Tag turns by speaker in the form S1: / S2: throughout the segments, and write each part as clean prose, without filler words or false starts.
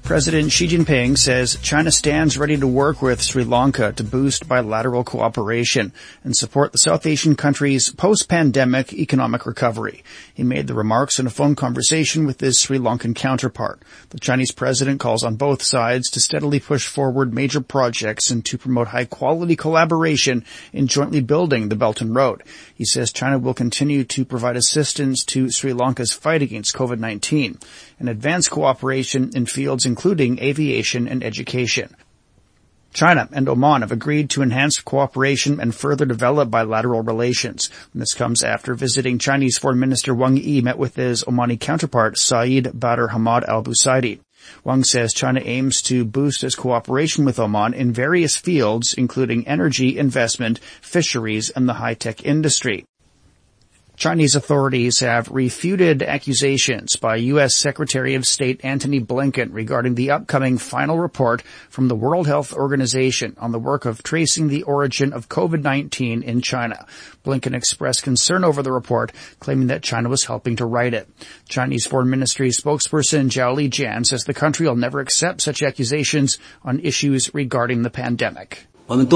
S1: President Xi Jinping says China stands ready to work with Sri Lanka to boost bilateral cooperation and support the South Asian country's post-pandemic economic recovery. He made the remarks in a phone conversation with his Sri Lankan counterpart. The Chinese president calls on both sides to steadily push forward major projects and to promote high-quality collaboration in jointly building the Belt and Road. He says China will continue to provide assistance to Sri Lanka's fight against COVID-19 and advance cooperation in fields including aviation and education. China and Oman have agreed to enhance cooperation and further develop bilateral relations. And this comes after visiting Chinese Foreign Minister Wang Yi met with his Omani counterpart Saeed Badr Hamad Al Busaidi. Wang says China aims to boost its cooperation with Oman in various fields, including energy, investment, fisheries, and the high-tech industry. Chinese authorities have refuted accusations by U.S. Secretary of State Antony Blinken regarding the upcoming final report from the World Health Organization on the work of tracing the origin of COVID-19 in China. Blinken expressed concern over the report, claiming that China was helping to write it. Chinese Foreign Ministry spokesperson Zhao Lijian says the country will never accept such accusations on issues regarding the pandemic.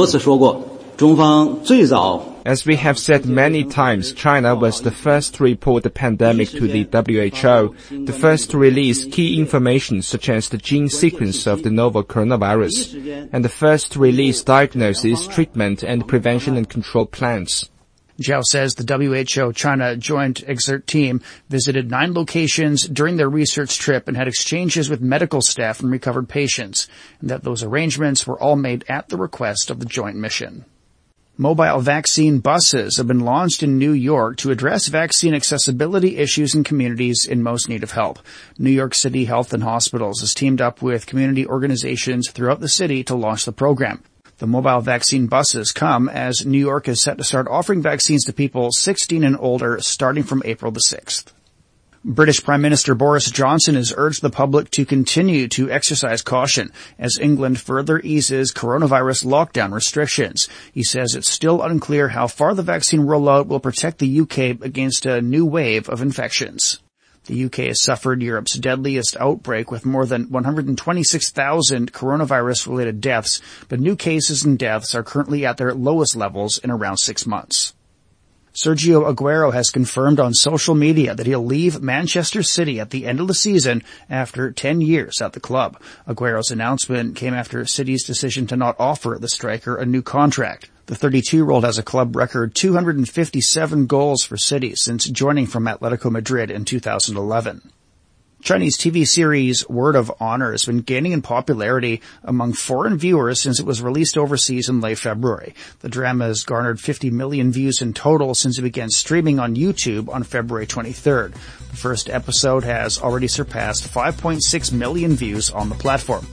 S2: As we have said many times, China was the first to report the pandemic to the WHO, the first to release key information such as the gene sequence of the novel coronavirus, and the first to release diagnosis, treatment, and prevention and control plans.
S1: Zhao says the WHO-China Joint Exert Team visited 9 locations during their research trip and had exchanges with medical staff and recovered patients, and that those arrangements were all made at the request of the joint mission. Mobile vaccine buses have been launched in New York to address vaccine accessibility issues in communities in most need of help. New York City Health and Hospitals has teamed up with community organizations throughout the city to launch the program. The mobile vaccine buses come as New York is set to start offering vaccines to people 16 and older starting from April the 6th. British Prime Minister Boris Johnson has urged the public to continue to exercise caution as England further eases coronavirus lockdown restrictions. He says it's still unclear how far the vaccine rollout will protect the UK against a new wave of infections. The UK has suffered Europe's deadliest outbreak with more than 126,000 coronavirus-related deaths, but new cases and deaths are currently at their lowest levels in around 6 months. Sergio Aguero has confirmed on social media that he'll leave Manchester City at the end of the season after 10 years at the club. Aguero's announcement came after City's decision to not offer the striker a new contract. The 32-year-old has a club record 257 goals for City since joining from Atletico Madrid in 2011. Chinese TV series Word of Honor has been gaining in popularity among foreign viewers since it was released overseas in late February. The drama has garnered 50 million views in total since it began streaming on YouTube on February 23rd. The first episode has already surpassed 5.6 million views on the platform.